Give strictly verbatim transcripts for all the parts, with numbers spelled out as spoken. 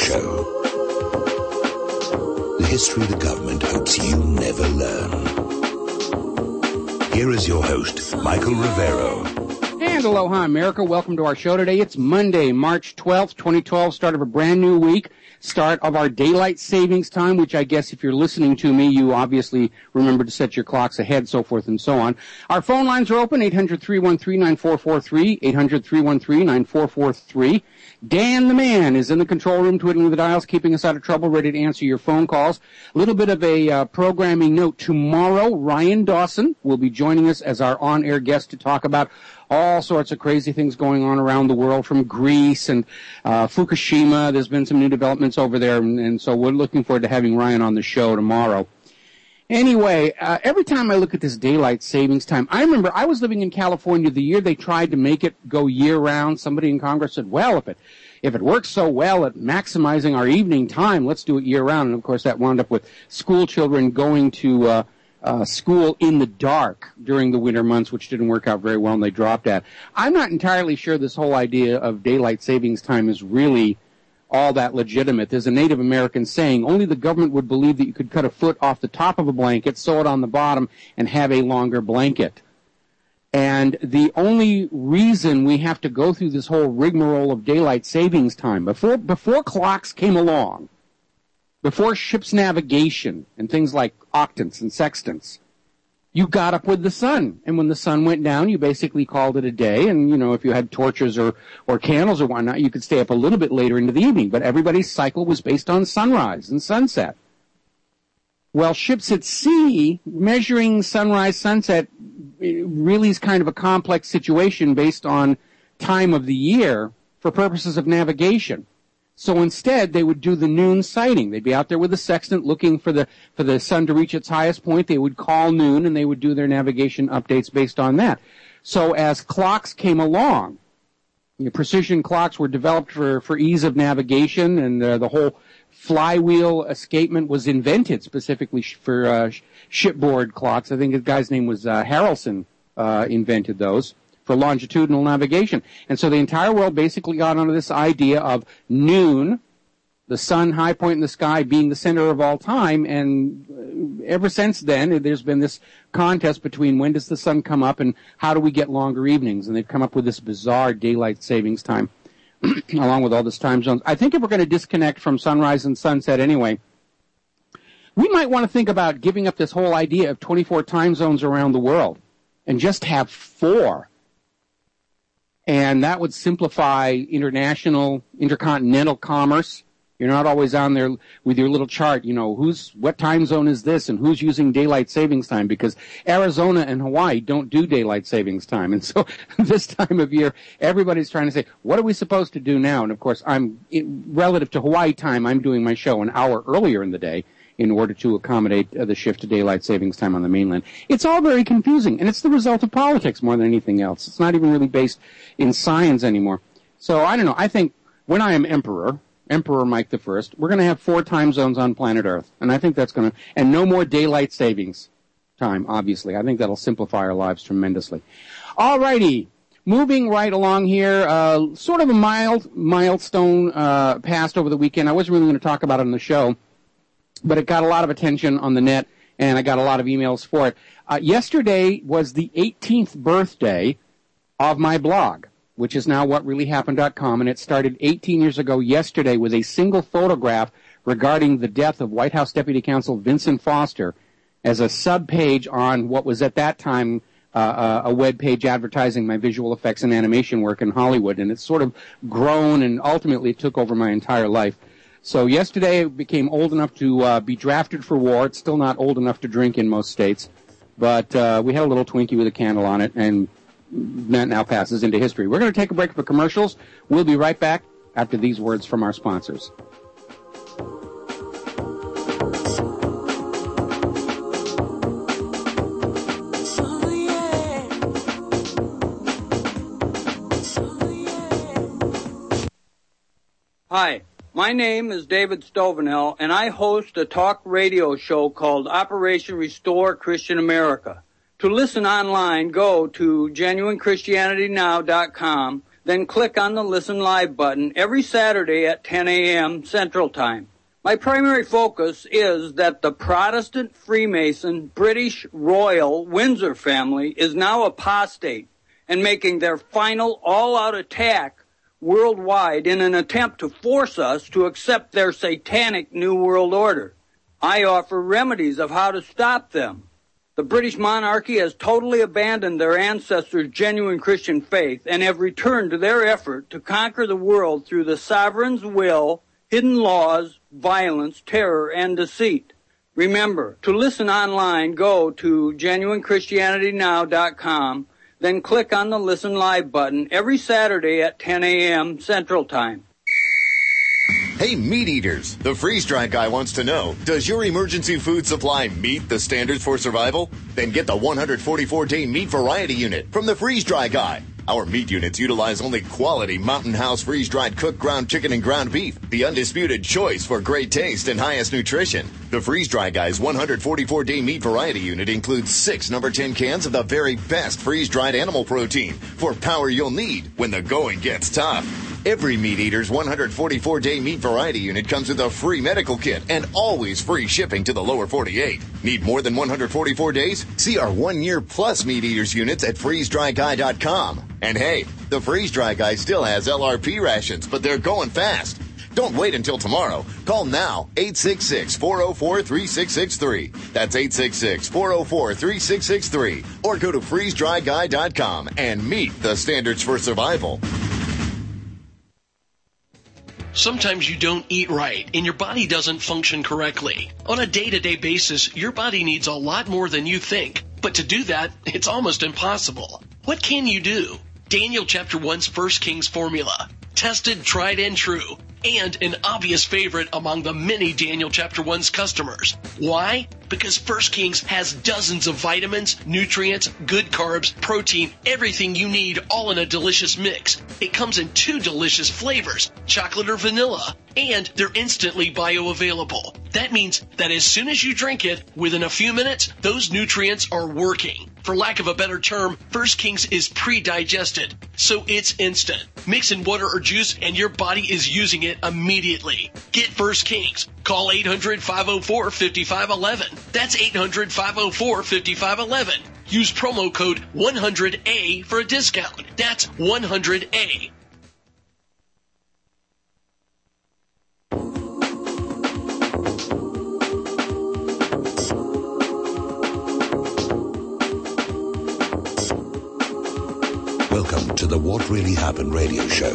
Show. The history the government hopes you never learn. Here is your host, Michael Rivero. And aloha, America. Welcome to our show today. It's Monday, March twelfth, twenty twelve, start of a brand new week, start of our daylight savings time, which I guess if you're listening to me, you obviously remember to set your clocks ahead, so forth and so on. Our phone lines are open, eight hundred, three one three, nine four four three, eight hundred, three one three, nine four four three. Dan the man is in the control room twiddling the dials, keeping us out of trouble, ready to answer your phone calls. A little bit of a uh, programming note. Tomorrow, Ryan Dawson will be joining us as our on-air guest to talk about all sorts of crazy things going on around the world, from Greece and uh, Fukushima. There's been some new developments over there, and, and so we're looking forward to having Ryan on the show tomorrow. Anyway, uh, every time I look at this daylight savings time, I remember I was living in California the year they tried to make it go year-round. Somebody in Congress said, well, if it if it works so well at maximizing our evening time, let's do it year-round. And, of course, that wound up with school children going to uh, uh, school in the dark during the winter months, which didn't work out very well, and they dropped that. I'm not entirely sure this whole idea of daylight savings time is really all that legitimate. There's a Native American saying, only the government would believe that you could cut a foot off the top of a blanket, sew it on the bottom, and have a longer blanket. And the only reason we have to go through this whole rigmarole of daylight savings time, before, before clocks came along, before ship's navigation and things like octants and sextants, you got up with the sun. And when the sun went down, you basically called it a day. And, you know, if you had torches or, or candles or whatnot, you could stay up a little bit later into the evening. But everybody's cycle was based on sunrise and sunset. Well, ships at sea, measuring sunrise, sunset really is kind of a complex situation based on time of the year for purposes of navigation. So instead, they would do the noon sighting. They'd be out there with a sextant looking for the for the sun to reach its highest point. They would call noon, and they would do their navigation updates based on that. So as clocks came along, you know, precision clocks were developed for, for ease of navigation, and uh, the whole flywheel escapement was invented specifically for uh, shipboard clocks. I think the guy's name was uh, Harrelson uh, invented those for longitudinal navigation. And so the entire world basically got onto this idea of noon, the sun high point in the sky, being the center of all time. And ever since then, there's been this contest between when does the sun come up and how do we get longer evenings. And they've come up with this bizarre daylight savings time along with all this time zones. I think if we're going to disconnect from sunrise and sunset anyway, we might want to think about giving up this whole idea of twenty-four time zones around the world and just have four. And that would simplify international, intercontinental commerce. You're not always on there with your little chart, you know, who's, what time zone is this and who's using daylight savings time, because Arizona and Hawaii don't do daylight savings time. And so this time of year, everybody's trying to say, what are we supposed to do now? And of course, I'm, relative to Hawaii time, I'm doing my show an hour earlier in the day in order to accommodate uh, the shift to daylight savings time on the mainland. It's all very confusing, and it's the result of politics more than anything else. It's not even really based in science anymore. So I don't know. I think when I am emperor, Emperor Mike the First, we're going to have four time zones on planet Earth, and I think that's going to, and no more daylight savings time, obviously. I think that'll simplify our lives tremendously. All righty. Moving right along here, uh, sort of a mild milestone uh, passed over the weekend. I wasn't really going to talk about it on the show, but it got a lot of attention on the net, and I got a lot of emails for it. Uh, yesterday was the eighteenth birthday of my blog, which is now what really happened dot com, and it started eighteen years ago yesterday with a single photograph regarding the death of White House Deputy Counsel Vincent Foster as a sub-page on what was at that time uh, a web page advertising my visual effects and animation work in Hollywood, and it's sort of grown and ultimately took over my entire life. So yesterday I became old enough to uh, be drafted for war. It's still not old enough to drink in most states, but uh, we had a little Twinkie with a candle on it, and that now passes into history. We're going to take a break for commercials. We'll be right back after these words from our sponsors. Hi, my name is David Stovenell, and I host a talk radio show called Operation Restore Christian America. To listen online, go to genuine christianity now dot com. then click on the Listen Live button every Saturday at ten a.m. Central Time. My primary focus is that the Protestant Freemason British Royal Windsor family is now apostate and making their final all-out attack worldwide in an attempt to force us to accept their satanic New World Order. I offer remedies of how to stop them. The British monarchy has totally abandoned their ancestors' genuine Christian faith and have returned to their effort to conquer the world through the sovereign's will, hidden laws, violence, terror, and deceit. Remember, to listen online, go to genuine christianity now dot com, then click on the Listen Live button every Saturday at ten a.m. Central Time. Hey, meat eaters, the freeze-dried guy wants to know, does your emergency food supply meet the standards for survival? Then get the one hundred forty-four day meat variety unit from the freeze-dry guy. Our meat units utilize only quality Mountain House freeze-dried cooked ground chicken and ground beef, the undisputed choice for great taste and highest nutrition. The Freeze-Dry Guy's one hundred forty-four day meat variety unit includes six number ten cans of the very best freeze-dried animal protein for power you'll need when the going gets tough. Every Meat Eater's one hundred forty-four day meat variety unit comes with a free medical kit and always free shipping to the lower forty-eight. Need more than one hundred forty-four days? See our one-year plus Meat Eaters units at freeze dry guy dot com. And hey, the Freeze-Dry Guy still has L R P rations, but they're going fast. Don't wait until tomorrow. Call now, eight six six, four oh four, three six six three. That's eight six six, four oh four, three six six three. Or go to freeze dry guy dot com and meet the standards for survival. Sometimes you don't eat right and your body doesn't function correctly. On a day-to-day basis, your body needs a lot more than you think. But to do that, it's almost impossible. What can you do? Daniel chapter one's First Kings formula. Tested, tried, and true. And an obvious favorite among the many Daniel chapter one's customers. Why? Because First Kings has dozens of vitamins, nutrients, good carbs, protein, everything you need all in a delicious mix. It comes in two delicious flavors, chocolate or vanilla, and they're instantly bioavailable. That means that as soon as you drink it, within a few minutes, those nutrients are working. For lack of a better term, First Kings is pre-digested, so it's instant. Mix in water or juice and your body is using it immediately. Get First Kings. Call eight hundred, five oh four, five five one one. That's eight hundred, five oh four, five five one one. Use promo code one hundred A for a discount. That's one hundred A. Welcome to the What Really Happened radio show.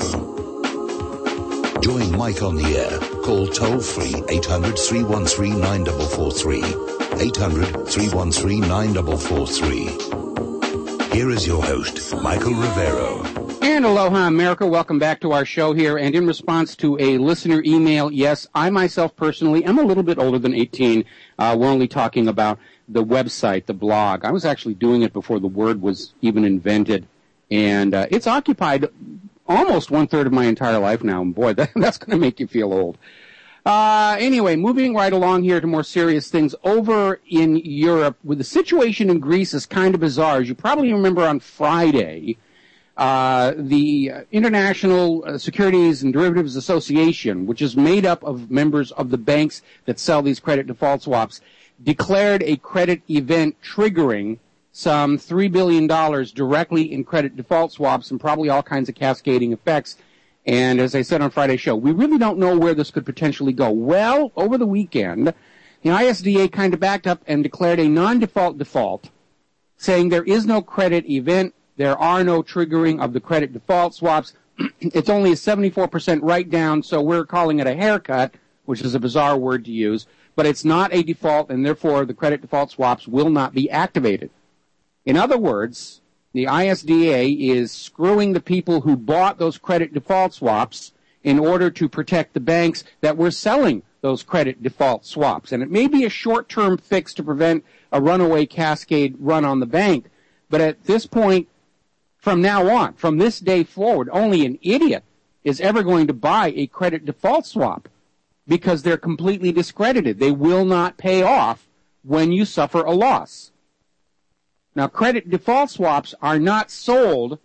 Join Mike on the air. Call toll-free eight hundred, three one three, nine four four three. eight hundred, three one three, nine four four three. Here is your host, Michael Rivero. And aloha, America. Welcome back to our show here. And in response to a listener email, yes, I myself personally am a little bit older than eighteen. Uh, we're only talking about the website, the blog. I was actually doing it before the word was even invented. And uh, it's occupied almost one-third of my entire life now. And boy, that, that's going to make you feel old. Uh, anyway, moving right along here to more serious things. Over in Europe, with the situation in Greece is kind of bizarre. As you probably remember on Friday, uh, the International Securities and Derivatives Association, which is made up of members of the banks that sell these credit default swaps, declared a credit event triggering some three billion dollars directly in credit default swaps and probably all kinds of cascading effects. And as I said on Friday's show, we really don't know where this could potentially go. Well, over the weekend, the I S D A kind of backed up and declared a non-default default, saying there is no credit event, there are no triggering of the credit default swaps. It's only a seventy-four percent write-down, so we're calling it a haircut, which is a bizarre word to use, but it's not a default, and therefore the credit default swaps will not be activated. In other words, the I S D A is screwing the people who bought those credit default swaps in order to protect the banks that were selling those credit default swaps. And it may be a short-term fix to prevent a runaway cascade run on the bank, but at this point, from now on, from this day forward, only an idiot is ever going to buy a credit default swap because they're completely discredited. They will not pay off when you suffer a loss. Now, credit default swaps are not sold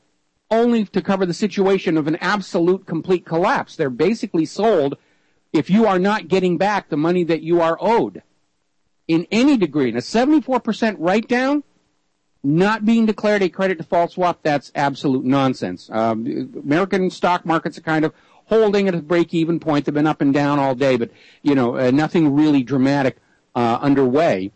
only to cover the situation of an absolute complete collapse. They're basically sold if you are not getting back the money that you are owed in any degree. And a seventy-four percent write-down, not being declared a credit default swap, that's absolute nonsense. Um, American stock markets are kind of holding at a break-even point. They've been up and down all day, but, you know, uh, nothing really dramatic uh, underway.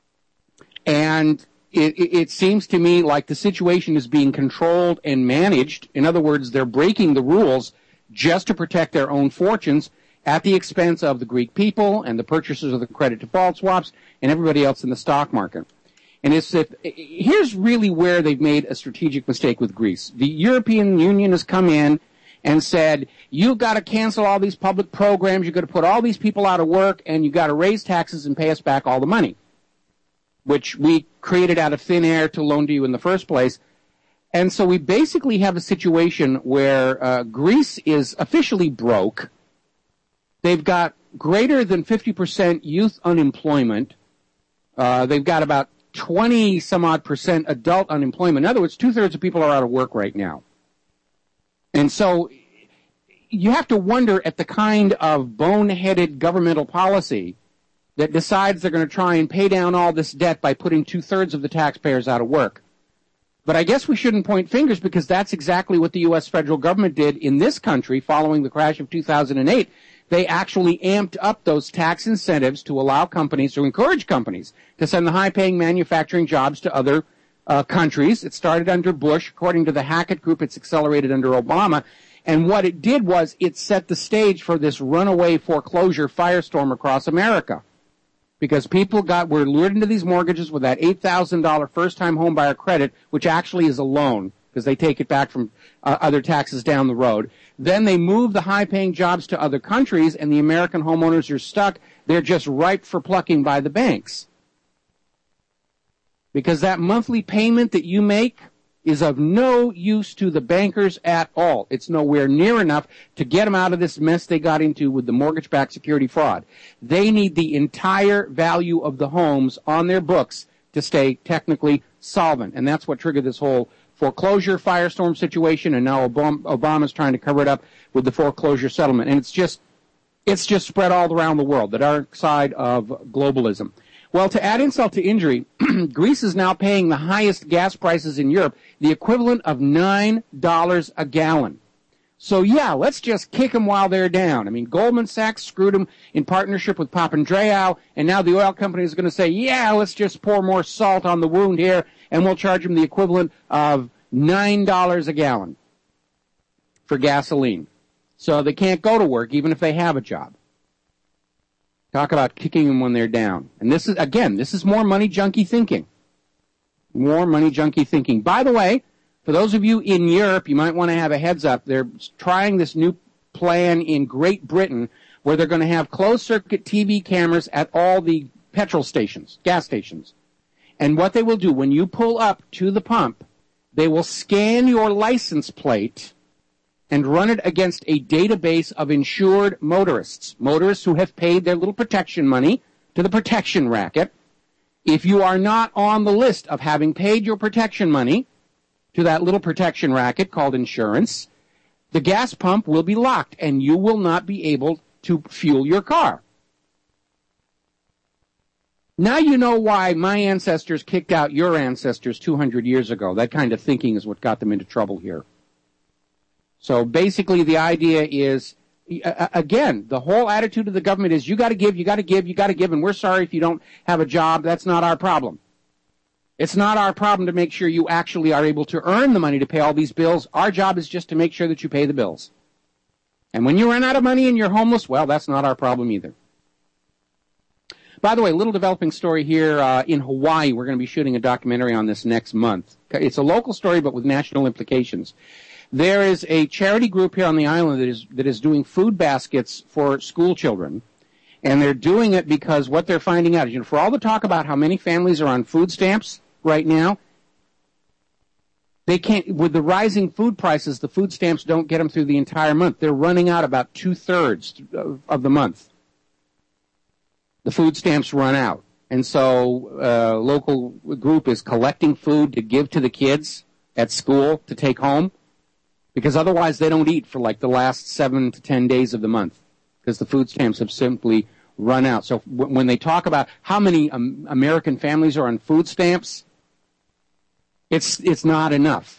And it, it, it seems to me like the situation is being controlled and managed. In other words, they're breaking the rules just to protect their own fortunes at the expense of the Greek people and the purchasers of the credit default swaps and everybody else in the stock market. And it's if, here's really where they've made a strategic mistake with Greece. The European Union has come in and said, you've got to cancel all these public programs, you've got to put all these people out of work, and you've got to raise taxes and pay us back all the money, which we created out of thin air to loan to you in the first place. And so we basically have a situation where uh, Greece is officially broke. They've got greater than fifty percent youth unemployment. Uh, they've got about twenty some odd percent adult unemployment. In other words, two-thirds of people are out of work right now. And so you have to wonder at the kind of boneheaded governmental policy that decides they're going to try and pay down all this debt by putting two-thirds of the taxpayers out of work. But I guess we shouldn't point fingers, because that's exactly what the U S federal government did in this country following the crash of two thousand eight. They actually amped up those tax incentives to allow companies, to encourage companies, to send the high-paying manufacturing jobs to other uh, countries. It started under Bush. According to the Hackett Group, it's accelerated under Obama. And what it did was it set the stage for this runaway foreclosure firestorm across America. Because people got were lured into these mortgages with that eight thousand dollars first-time home buyer credit, which actually is a loan, because they take it back from uh, other taxes down the road. Then they move the high-paying jobs to other countries, and the American homeowners are stuck. They're just ripe for plucking by the banks. Because that monthly payment that you make is of no use to the bankers at all. It's nowhere near enough to get them out of this mess they got into with the mortgage-backed security fraud. They need the entire value of the homes on their books to stay technically solvent, and that's what triggered this whole foreclosure firestorm situation, and now Obama's trying to cover it up with the foreclosure settlement. And it's just, it's just spread all around the world, the dark side of globalism. Well, to add insult to injury, Greece is now paying the highest gas prices in Europe, the equivalent of nine dollars a gallon. So yeah, let's just kick them while they're down. I mean, Goldman Sachs screwed them in partnership with Papandreou, and now the oil company is going to say, yeah, let's just pour more salt on the wound here, and we'll charge them the equivalent of nine dollars a gallon for gasoline. So they can't go to work even if they have a job. Talk about kicking them when they're down. And this is, again, this is more money junkie thinking. More money junkie thinking. By the way, for those of you in Europe, you might want to have a heads up. They're trying this new plan in Great Britain where they're going to have closed-circuit T V cameras at all the petrol stations, gas stations. And what they will do, when you pull up to the pump, they will scan your license plate and run it against a database of insured motorists, motorists who have paid their little protection money to the protection racket. If you are not on the list of having paid your protection money to that little protection racket called insurance, the gas pump will be locked and you will not be able to fuel your car. Now you know why my ancestors kicked out your ancestors two hundred years ago. That kind of thinking is what got them into trouble here. So basically the idea is, uh, again, the whole attitude of the government is you got to give, you got to give, you got to give, and we're sorry if you don't have a job. That's not our problem. It's not our problem to make sure you actually are able to earn the money to pay all these bills. Our job is just to make sure that you pay the bills. And when you run out of money and you're homeless, well, that's not our problem either. By the way, a little developing story here uh, in Hawaii. We're going to be shooting a documentary on this next month. It's a local story, but with national implications. There is a charity group here on the island that is that is doing food baskets for school children. And they're doing it because what they're finding out is, you know, for all the talk about how many families are on food stamps right now, they can't, with the rising food prices, the food stamps don't get them through the entire month. They're running out about two-thirds of, of the month. The food stamps run out. And so a uh, local group is collecting food to give to the kids at school to take home. because otherwise they don't eat for like the last seven to ten days of the month because the food stamps have simply run out. So w- when they talk about how many um, American families are on food stamps, it's it's not enough.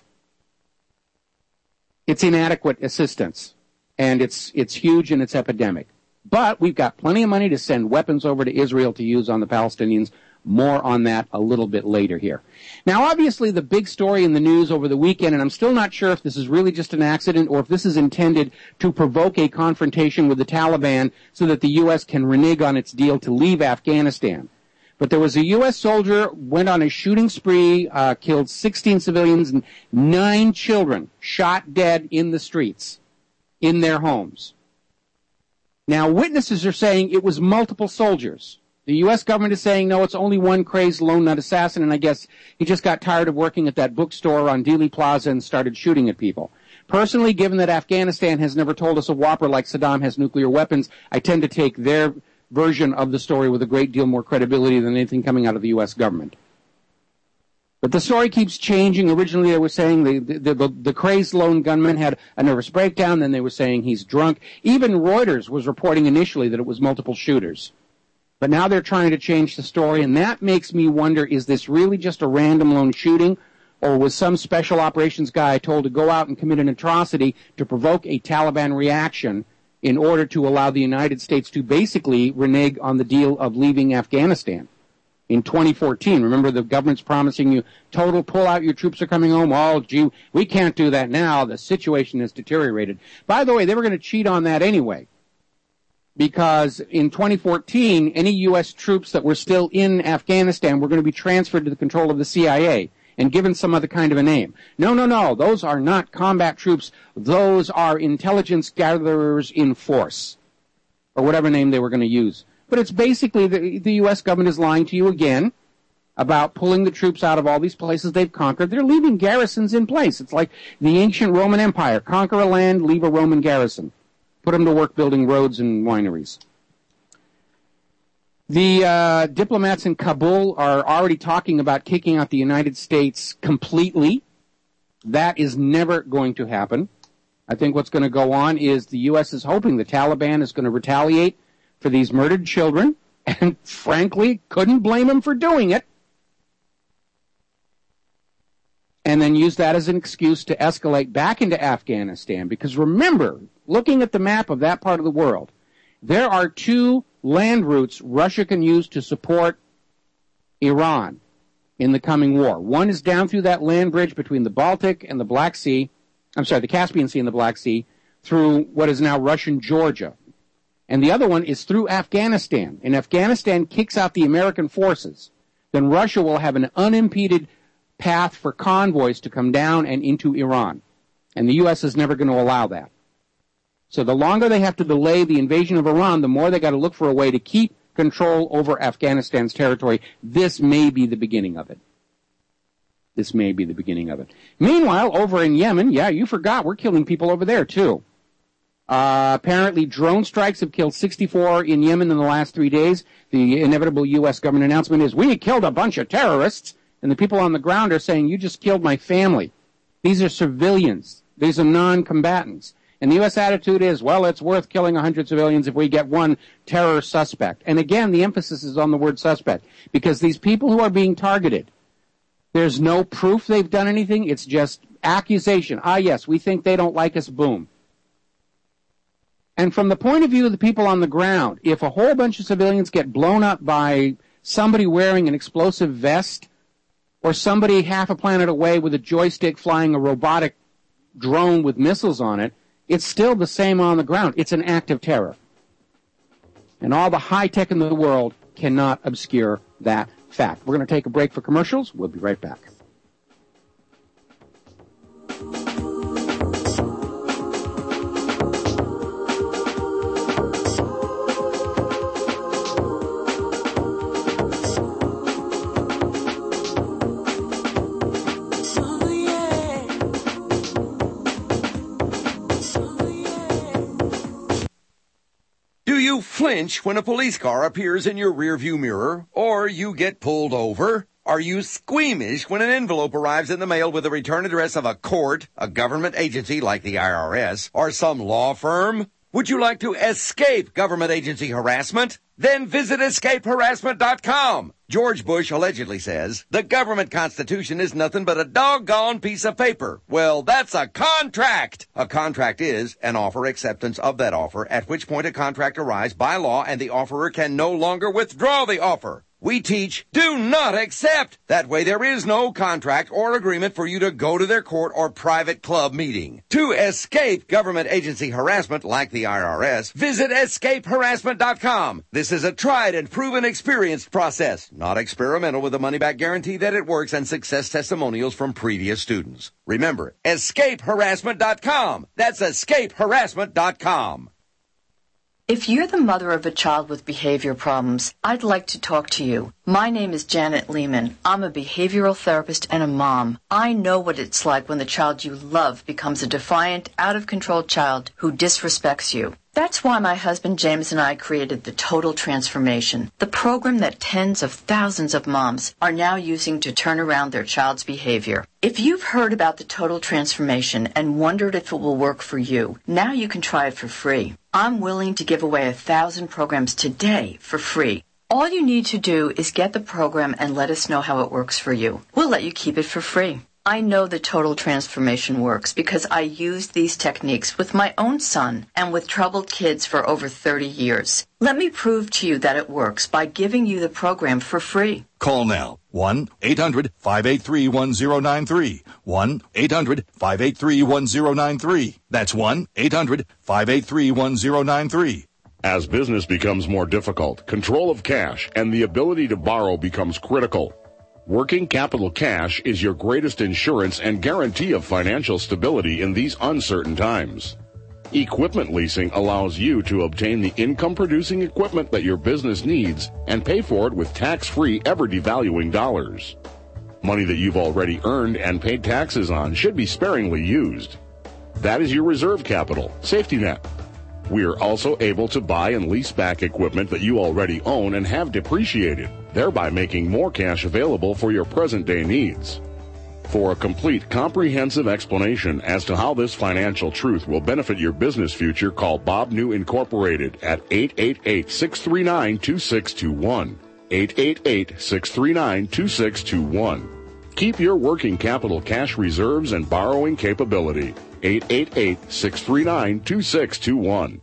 It's inadequate assistance, and it's it's huge and it's epidemic. But we've got plenty of money to send weapons over to Israel to use on the Palestinians. More on that a little bit later here. Now, obviously, the big story in the news over the weekend, and I'm still not sure if this is really just an accident or if this is intended to provoke a confrontation with the Taliban so that the U S can renege on its deal to leave Afghanistan. But there was a U S soldier, went on a shooting spree, uh, killed sixteen civilians and nine children shot dead in the streets, in their homes. Now, witnesses are saying it was multiple soldiers. The U S government is saying, no, it's only one crazed lone nut assassin, and I guess he just got tired of working at that bookstore on Dealey Plaza and started shooting at people. Personally, given that Afghanistan has never told us a whopper like Saddam has nuclear weapons, I tend to take their version of the story with a great deal more credibility than anything coming out of the U S government. But the story keeps changing. Originally, they were saying the, the, the, the crazed lone gunman had a nervous breakdown. Then they were saying he's drunk. Even Reuters was reporting initially that it was multiple shooters. But now they're trying to change the story, and that makes me wonder, is this really just a random lone shooting, or was some special operations guy told to go out and commit an atrocity to provoke a Taliban reaction in order to allow the United States to basically renege on the deal of leaving Afghanistan in twenty fourteen? Remember, the government's promising you total pull-out, your troops are coming home. Oh, gee, we can't do that now. The situation has deteriorated. By the way, they were going to cheat on that anyway, because in twenty fourteen, any U S troops that were still in Afghanistan were going to be transferred to the control of the C I A and given some other kind of a name. No, no, no. Those are not combat troops. Those are intelligence gatherers in force, or whatever name they were going to use. But it's basically the, the U S government is lying to you again about pulling the troops out of all these places they've conquered. They're leaving garrisons in place. It's like the ancient Roman Empire. Conquer a land, leave a Roman garrison. Put them to work building roads and wineries. The uh, diplomats in Kabul are already talking about kicking out the United States completely. That is never going to happen. I think what's going to go on is the U S is hoping the Taliban is going to retaliate for these murdered children, and frankly, couldn't blame them for doing it, and then use that as an excuse to escalate back into Afghanistan. Because remember, looking at the map of that part of the world, there are two land routes Russia can use to support Iran in the coming war. One is down through that land bridge between the Baltic and the Black Sea, I'm sorry, the Caspian Sea and the Black Sea, through what is now Russian Georgia. And the other one is through Afghanistan. And Afghanistan kicks out the American forces. Then Russia will have an unimpeded path for convoys to come down and into Iran. And the U S is never going to allow that. So the longer they have to delay the invasion of Iran, the more they got to look for a way to keep control over Afghanistan's territory. This may be the beginning of it. This may be the beginning of it. Meanwhile, over in Yemen, yeah, you forgot, we're killing people over there too. Uh, apparently drone strikes have killed sixty-four in Yemen in the last three days. The inevitable U S government announcement is, we killed a bunch of terrorists. And the people on the ground are saying, you just killed my family. These are civilians. These are non-combatants. And the U S attitude is, well, it's worth killing one hundred civilians if we get one terror suspect. And again, the emphasis is on the word suspect, because these people who are being targeted, there's no proof they've done anything. It's just accusation. Ah, yes, we think they don't like us. Boom. And from the point of view of the people on the ground, if a whole bunch of civilians get blown up by somebody wearing an explosive vest, or somebody half a planet away with a joystick flying a robotic drone with missiles on it, it's still the same on the ground. It's an act of terror. And all the high tech in the world cannot obscure that fact. We're going to take a break for commercials. We'll be right back. Do you flinch when a police car appears in your rearview mirror, or you get pulled over? Are you squeamish when an envelope arrives in the mail with a return address of a court, a government agency like the I R S, or some law firm? Would you like to escape government agency harassment? Then visit escape harassment dot com. George Bush allegedly says, the government constitution is nothing but a doggone piece of paper. Well, that's a contract. A contract is an offer acceptance of that offer, at which point a contract arrives by law and the offerer can no longer withdraw the offer. We teach, do not accept. That way there is no contract or agreement for you to go to their court or private club meeting. To escape government agency harassment like the I R S, visit escape harassment dot com. This is a tried and proven experienced process, not experimental, with a money-back guarantee that it works and success testimonials from previous students. Remember, escape harassment dot com. That's escape harassment dot com. If you're the mother of a child with behavior problems, I'd like to talk to you. My name is Janet Lehman. I'm a behavioral therapist and a mom. I know what it's like when the child you love becomes a defiant, out-of-control child who disrespects you. That's why my husband James and I created the Total Transformation, the program that tens of thousands of moms are now using to turn around their child's behavior. If you've heard about the Total Transformation and wondered if it will work for you, now you can try it for free. I'm willing to give away a thousand programs today for free. All you need to do is get the program and let us know how it works for you. We'll let you keep it for free. I know the Total Transformation works because I used these techniques with my own son and with troubled kids for over thirty years. Let me prove to you that it works by giving you the program for free. Call now. one eight hundred five eight three one zero nine three. one eight hundred five eight three one zero nine three. That's one eight hundred five eight three one zero nine three. As business becomes more difficult, control of cash and the ability to borrow becomes critical. Working Capital Cash is your greatest insurance and guarantee of financial stability in these uncertain times. Equipment leasing allows you to obtain the income-producing equipment that your business needs and pay for it with tax-free, ever-devaluing dollars. Money that you've already earned and paid taxes on should be sparingly used. That is your reserve capital, safety net. We are also able to buy and lease back equipment that you already own and have depreciated, thereby making more cash available for your present-day needs. For a complete, comprehensive explanation as to how this financial truth will benefit your business future, call Bob New Incorporated at eight eight eight, six three nine, two six two one. eight eight eight, six three nine, two six two one. Keep your working capital cash reserves and borrowing capability. eight eight eight, six three nine, two six two one.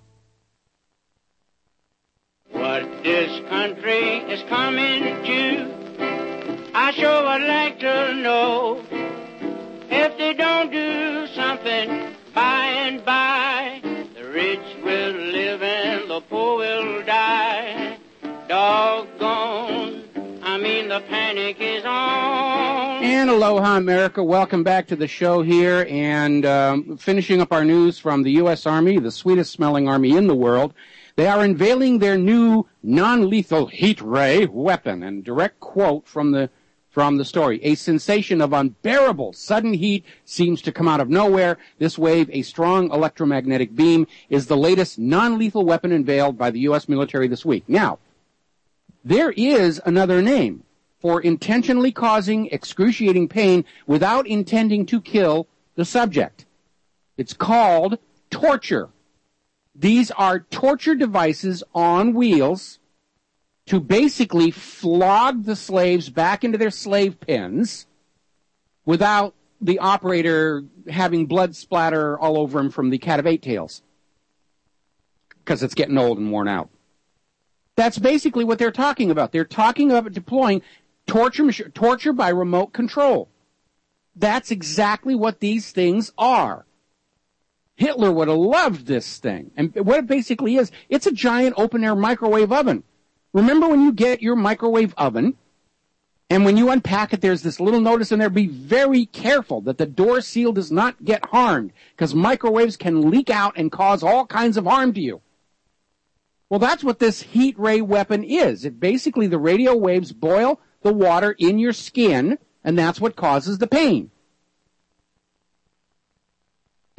What this country is coming to, I sure would like to know. If they don't do something by and by, the rich will live and the poor will die. Doggone, I mean the panic is on. And aloha, America. Welcome back to the show here, and um, finishing up our news from the U S Army, the sweetest-smelling army in the world. They are unveiling their new non-lethal heat ray weapon, and direct quote from the from the story. A sensation of unbearable sudden heat seems to come out of nowhere. This wave, a strong electromagnetic beam, is the latest non-lethal weapon unveiled by the U S military this week. Now, there is another name for intentionally causing excruciating pain without intending to kill the subject. It's called torture. These are torture devices on wheels to basically flog the slaves back into their slave pens without the operator having blood splatter all over him from the cat of eight tails, because it's getting old and worn out. That's basically what they're talking about. They're talking about deploying torture, torture by remote control. That's exactly what these things are. Hitler would have loved this thing. And what it basically is, it's a giant open-air microwave oven. Remember when you get your microwave oven, and when you unpack it, there's this little notice in there, be very careful that the door seal does not get harmed, because microwaves can leak out and cause all kinds of harm to you. Well, that's what this heat ray weapon is. It basically, the radio waves boil the water in your skin, and that's what causes the pain.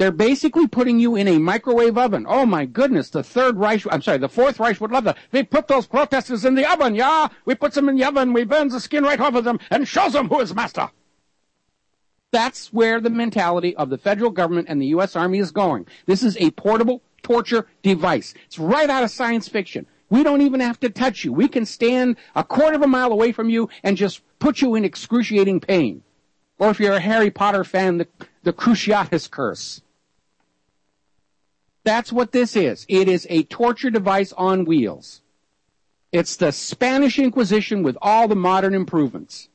They're basically putting you in a microwave oven. Oh, my goodness, the Third Reich, I'm sorry, the Fourth Reich would love that. They put those protesters in the oven, yeah? We put them in the oven, we burn the skin right off of them, and shows them who is master. That's where the mentality of the federal government and the U S Army is going. This is a portable torture device. It's right out of science fiction. We don't even have to touch you. We can stand a quarter of a mile away from you and just put you in excruciating pain. Or if you're a Harry Potter fan, the, the Cruciatus curse. That's what this is. It is a torture device on wheels. It's the Spanish Inquisition with all the modern improvements.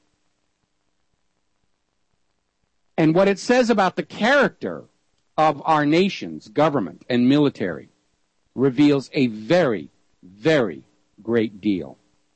And what it says about the character of our nation's government and military reveals a very, very great deal.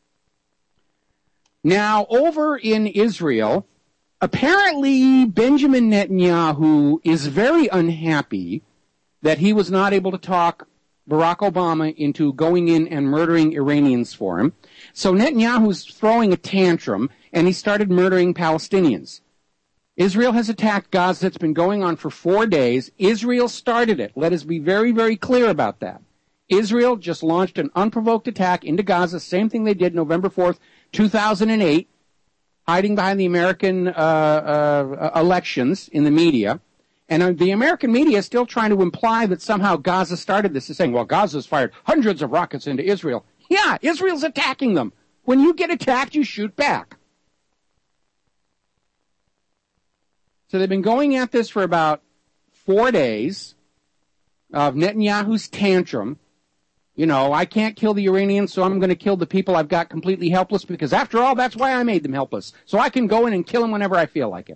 Now, over in Israel, apparently Benjamin Netanyahu is very unhappy that he was not able to talk Barack Obama into going in and murdering Iranians for him. So Netanyahu's throwing a tantrum, and he started murdering Palestinians. Israel has attacked Gaza. It's been going on for four days. Israel started it. Let us be very, very clear about that. Israel just launched an unprovoked attack into Gaza, same thing they did November fourth, two thousand eight, hiding behind the American uh, uh, elections in the media. And uh, the American media is still trying to imply that somehow Gaza started this. They're saying, well, Gaza's fired hundreds of rockets into Israel. Yeah, Israel's attacking them. When you get attacked, you shoot back. So they've been going at this for about four days of Netanyahu's tantrum. You know, I can't kill the Iranians, so I'm going to kill the people I've got completely helpless, because after all, that's why I made them helpless. So I can go in and kill them whenever I feel like it.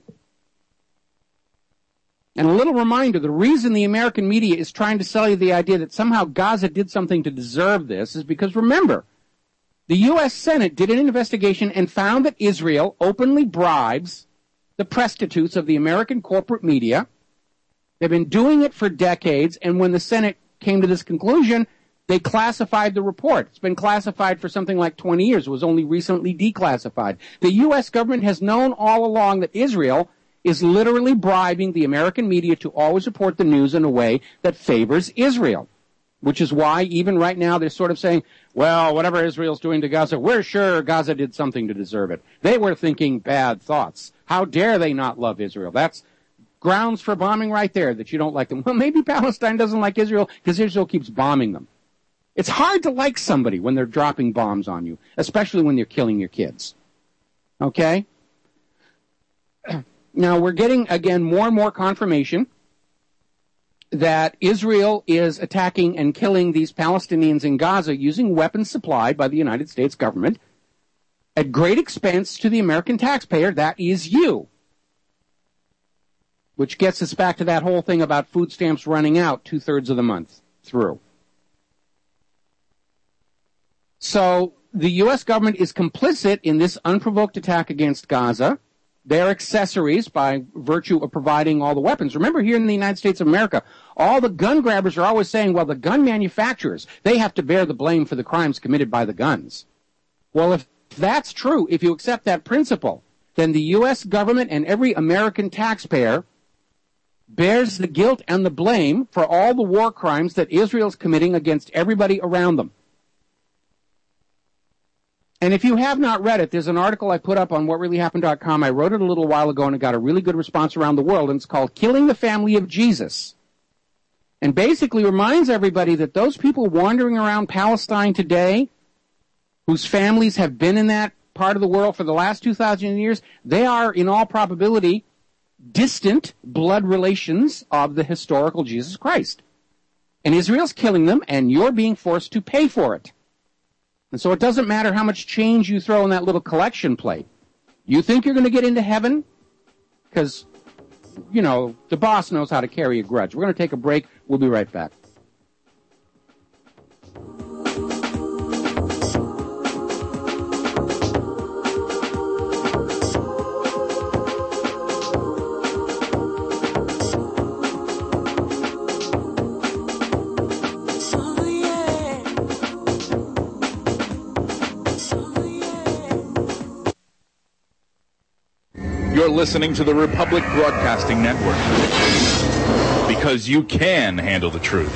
And a little reminder, the reason the American media is trying to sell you the idea that somehow Gaza did something to deserve this is because, remember, the U S Senate did an investigation and found that Israel openly bribes the prostitutes of the American corporate media. They've been doing it for decades, and when the Senate came to this conclusion, they classified the report. It's been classified for something like twenty years. It was only recently declassified. The U S government has known all along that Israel is literally bribing the American media to always report the news in a way that favors Israel, which is why even right now they're sort of saying, well, whatever Israel's doing to Gaza, we're sure Gaza did something to deserve it. They were thinking bad thoughts. How dare they not love Israel? That's grounds for bombing right there, that you don't like them. Well, maybe Palestine doesn't like Israel because Israel keeps bombing them. It's hard to like somebody when they're dropping bombs on you, especially when they're killing your kids. Okay? Now, we're getting, again, more and more confirmation that Israel is attacking and killing these Palestinians in Gaza using weapons supplied by the United States government at great expense to the American taxpayer. That is you. Which gets us back to that whole thing about food stamps running out two-thirds of the month through. So the U S government is complicit in this unprovoked attack against Gaza. They're accessories by virtue of providing all the weapons. Remember, here in the United States of America, all the gun grabbers are always saying, well, the gun manufacturers, they have to bear the blame for the crimes committed by the guns. Well, if that's true, if you accept that principle, then the U S government and every American taxpayer bears the guilt and the blame for all the war crimes that Israel's committing against everybody around them. And if you have not read it, there's an article I put up on what really happened dot com. I wrote it a little while ago, and it got a really good response around the world, and it's called Killing the Family of Jesus. And basically reminds everybody that those people wandering around Palestine today, whose families have been in that part of the world for the last two thousand years, they are, in all probability, distant blood relations of the historical Jesus Christ. And Israel's killing them, and you're being forced to pay for it. And so it doesn't matter how much change you throw in that little collection plate. You think you're going to get into heaven? Because, you know, the boss knows how to carry a grudge. We're going to take a break. We'll be right back. You're listening to the Republic Broadcasting Network. Because you can handle the truth.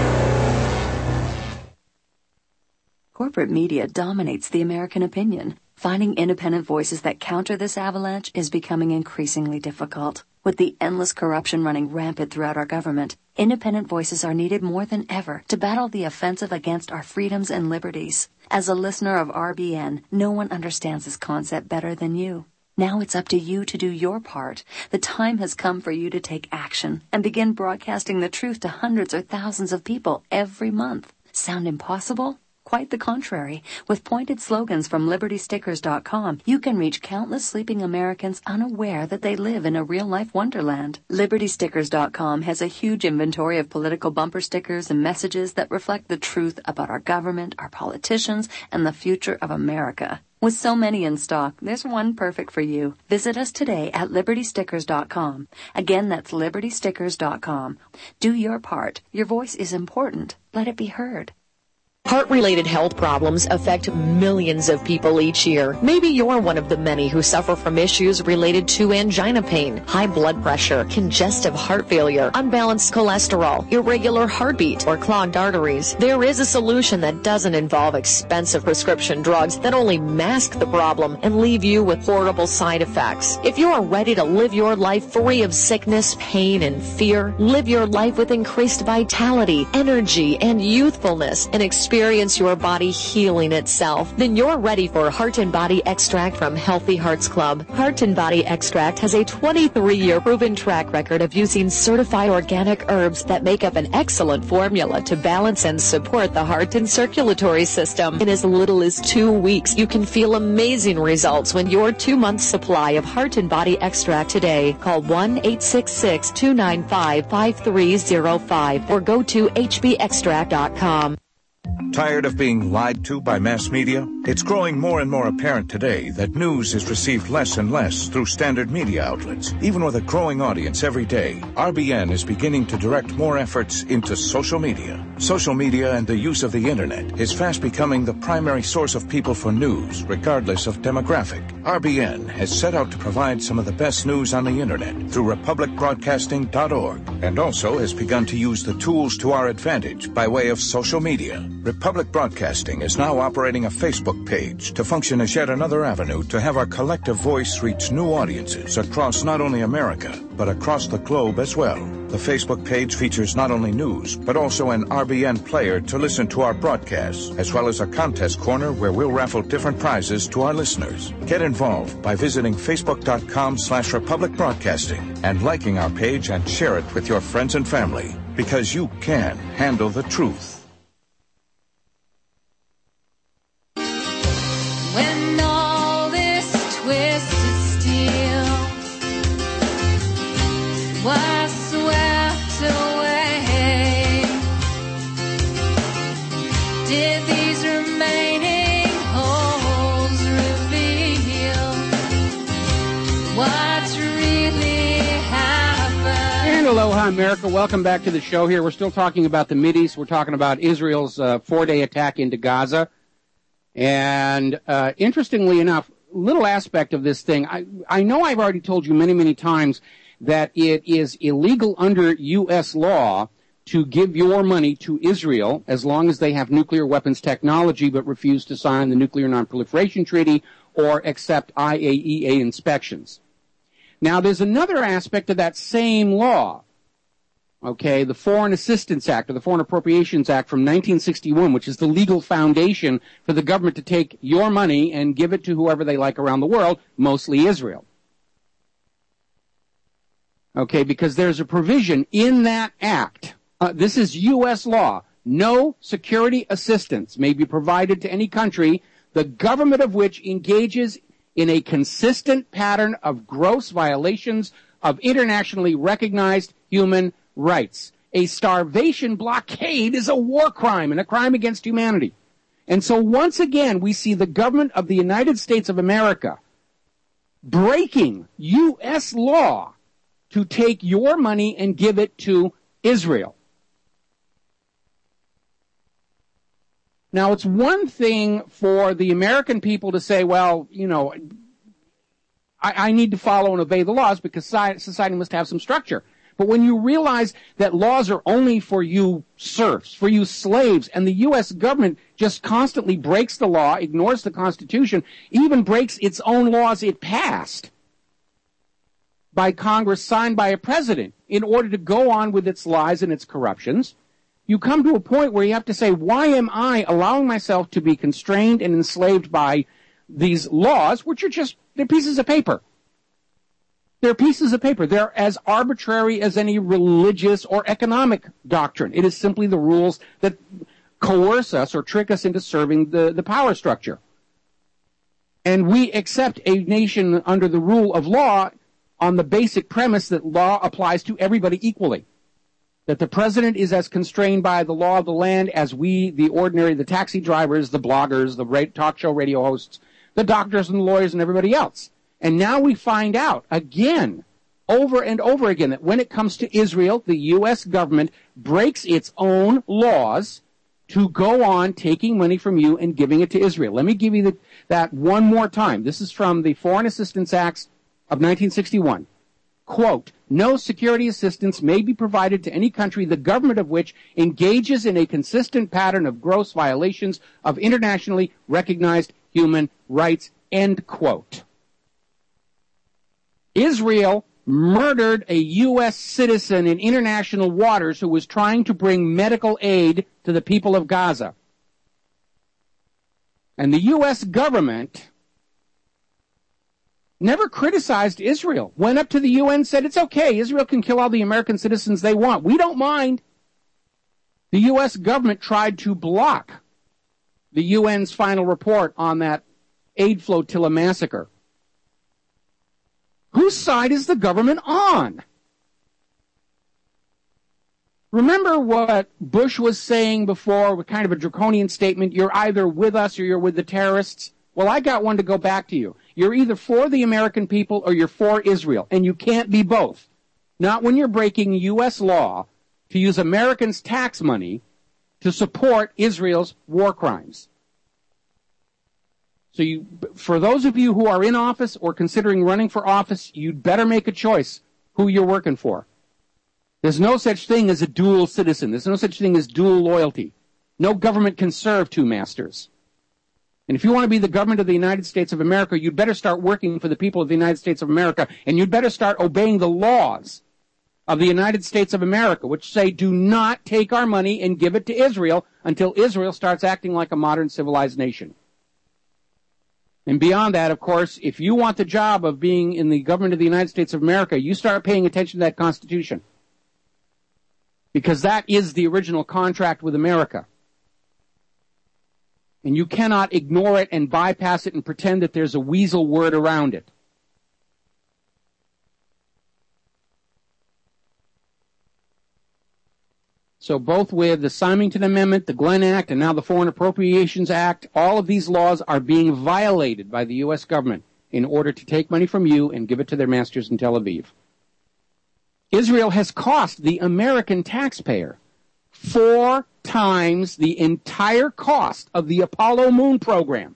Corporate media dominates the American opinion. Finding independent voices that counter this avalanche is becoming increasingly difficult. With the endless corruption running rampant throughout our government, independent voices are needed more than ever to battle the offensive against our freedoms and liberties. As a listener of R B N, no one understands this concept better than you. Now it's up to you to do your part. The time has come for you to take action and begin broadcasting the truth to hundreds or thousands of people every month. Sound impossible? Quite the contrary. With pointed slogans from Liberty Stickers dot com, you can reach countless sleeping Americans unaware that they live in a real-life wonderland. Liberty Stickers dot com has a huge inventory of political bumper stickers and messages that reflect the truth about our government, our politicians, and the future of America. With so many in stock, there's one perfect for you. Visit us today at Liberty Stickers dot com. Again, that's Liberty Stickers dot com. Do your part. Your voice is important. Let it be heard. Heart-related health problems affect millions of people each year. Maybe you're one of the many who suffer from issues related to angina pain, high blood pressure, congestive heart failure, unbalanced cholesterol, irregular heartbeat, or clogged arteries. There is a solution that doesn't involve expensive prescription drugs that only mask the problem and leave you with horrible side effects. If you're ready to live your life free of sickness, pain, and fear, live your life with increased vitality, energy, and youthfulness, and experience Experience your body healing itself, then you're ready for Heart and Body Extract from Healthy Hearts Club. Heart and Body Extract has a twenty-three year proven track record of using certified organic herbs that make up an excellent formula to balance and support the heart and circulatory system. In as little as two weeks, you can feel amazing results when your two-month supply of Heart and Body Extract today. Call one eight six six, two nine five, five three zero five or go to H B extract dot com. Tired of being lied to by mass media? It's growing more and more apparent today that news is received less and less through standard media outlets. Even with a growing audience every day, R B N is beginning to direct more efforts into social media. Social media and the use of the internet is fast becoming the primary source of people for news, regardless of demographic. R B N has set out to provide some of the best news on the internet through republic broadcasting dot org and also has begun to use the tools to our advantage by way of social media. Republic Broadcasting is now operating a Facebook page to function as yet another avenue to have our collective voice reach new audiences across not only America, but across the globe as well. The Facebook page features not only news, but also an R B N player to listen to our broadcasts, as well as a contest corner where we'll raffle different prizes to our listeners. Get involved by visiting facebook.com slash Republic Broadcasting and liking our page and share it with your friends and family, because you can handle the truth. When all this twisted steel was swept away, did these remaining holes reveal what's really happened? And aloha, America. Welcome back to the show here. We're still talking about the Mideast. We're talking about Israel's uh, four-day attack into Gaza. And uh, interestingly enough, little aspect of this thing, I, I know I've already told you many, many times that it is illegal under U S law to give your money to Israel as long as they have nuclear weapons technology but refuse to sign the Nuclear Non-Proliferation Treaty or accept I A E A inspections. Now, there's another aspect of that same law. Okay, the Foreign Assistance Act, or the Foreign Appropriations Act from nineteen sixty-one, which is the legal foundation for the government to take your money and give it to whoever they like around the world, mostly Israel. Okay, because there's a provision in that act. Uh, this is U S law. No security assistance may be provided to any country, the government of which engages in a consistent pattern of gross violations of internationally recognized human rights. A starvation blockade is a war crime and a crime against humanity. And so once again, we see the government of the United States of America breaking U S law to take your money and give it to Israel. Now, it's one thing for the American people to say, well, you know, I, I need to follow and obey the laws because society must have some structure. But when you realize that laws are only for you serfs, for you slaves, and the U S government just constantly breaks the law, ignores the Constitution, even breaks its own laws it passed by Congress, signed by a president, in order to go on with its lies and its corruptions, you come to a point where you have to say, why am I allowing myself to be constrained and enslaved by these laws, which are just, they're pieces of paper. They're pieces of paper. They're as arbitrary as any religious or economic doctrine. It is simply the rules that coerce us or trick us into serving the, the power structure. And we accept a nation under the rule of law on the basic premise that law applies to everybody equally. That the president is as constrained by the law of the land as we, the ordinary, the taxi drivers, the bloggers, the talk show radio hosts, the doctors and the lawyers and everybody else. And now we find out again, over and over again, that when it comes to Israel, the U S government breaks its own laws to go on taking money from you and giving it to Israel. Let me give you the, that one more time. This is from the Foreign Assistance Acts of nineteen sixty-one. Quote, no security assistance may be provided to any country the government of which engages in a consistent pattern of gross violations of internationally recognized human rights, end quote. Israel murdered a U S citizen in international waters who was trying to bring medical aid to the people of Gaza. And the U S government never criticized Israel, went up to the U N and said, it's okay, Israel can kill all the American citizens they want. We don't mind. The U S government tried to block the U N's final report on that aid flotilla massacre. Whose side is the government on? Remember what Bush was saying before, with kind of a draconian statement, you're either with us or you're with the terrorists? Well, I got one to go back to you. You're either for the American people or you're for Israel, and you can't be both. Not when you're breaking U S law to use Americans' tax money to support Israel's war crimes. So you, for those of you who are in office or considering running for office, you'd better make a choice who you're working for. There's no such thing as a dual citizen. There's no such thing as dual loyalty. No government can serve two masters. And if you want to be the government of the United States of America, you'd better start working for the people of the United States of America, and you'd better start obeying the laws of the United States of America, which say do not take our money and give it to Israel until Israel starts acting like a modern civilized nation. And beyond that, of course, if you want the job of being in the government of the United States of America, you start paying attention to that Constitution. Because that is the original contract with America. And you cannot ignore it and bypass it and pretend that there's a weasel word around it. So both with the Symington Amendment, the Glenn Act, and now the Foreign Appropriations Act, all of these laws are being violated by the U S government in order to take money from you and give it to their masters in Tel Aviv. Israel has cost the American taxpayer four times the entire cost of the Apollo moon program.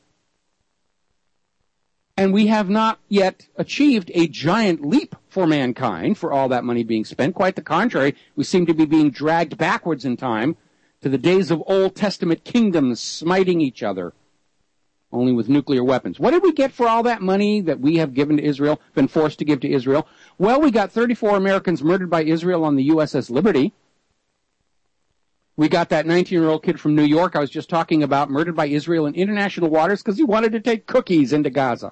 And we have not yet achieved a giant leap for mankind for all that money being spent. Quite the contrary, we seem to be being dragged backwards in time to the days of Old Testament kingdoms smiting each other, only with nuclear weapons. What did we get for all that money that we have given to Israel, been forced to give to Israel? Well, we got thirty-four Americans murdered by Israel on the U S S Liberty. We got that nineteen-year-old kid from New York I was just talking about, murdered by Israel in international waters because he wanted to take cookies into Gaza.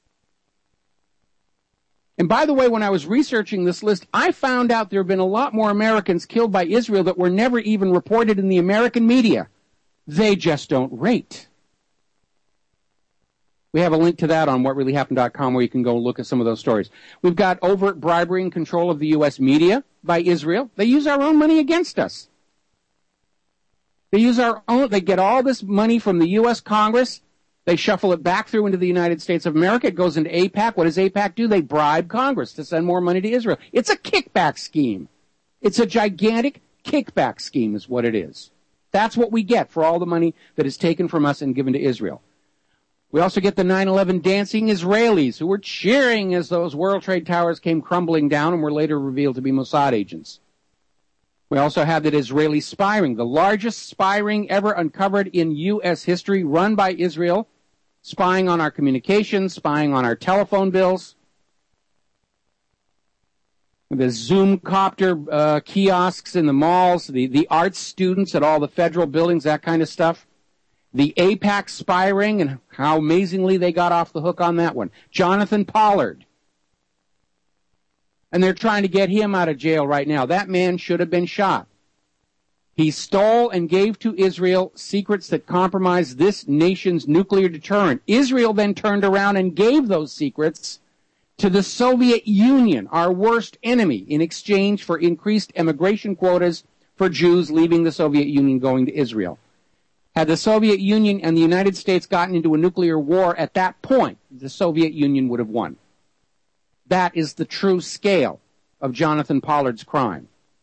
And by the way, when I was researching this list, I found out there have been a lot more Americans killed by Israel that were never even reported in the American media. They just don't rate. We have a link to that on what really happened dot com where you can go look at some of those stories. We've got overt bribery and control of the U S media by Israel. They use our own money against us. They use our own, they get all this money from the U S Congress. They shuffle it back through into the United States of America. It goes into AIPAC. What does AIPAC do? They bribe Congress to send more money to Israel. It's a kickback scheme. It's a gigantic kickback scheme is what it is. That's what we get for all the money that is taken from us and given to Israel. We also get the nine eleven dancing Israelis who were cheering as those World Trade Towers came crumbling down and were later revealed to be Mossad agents. We also have that Israeli spy ring, the largest spy ring ever uncovered in U S history, run by Israel, spying on our communications, spying on our telephone bills. The Zoom copter uh, kiosks in the malls, the, the arts students at all the federal buildings, that kind of stuff. The AIPAC spy ring and how amazingly they got off the hook on that one. Jonathan Pollard. And they're trying to get him out of jail right now. That man should have been shot. He stole and gave to Israel secrets that compromised this nation's nuclear deterrent. Israel then turned around and gave those secrets to the Soviet Union, our worst enemy, in exchange for increased immigration quotas for Jews leaving the Soviet Union going to Israel. Had the Soviet Union and the United States gotten into a nuclear war at that point, the Soviet Union would have won. That is the true scale of Jonathan Pollard's crime.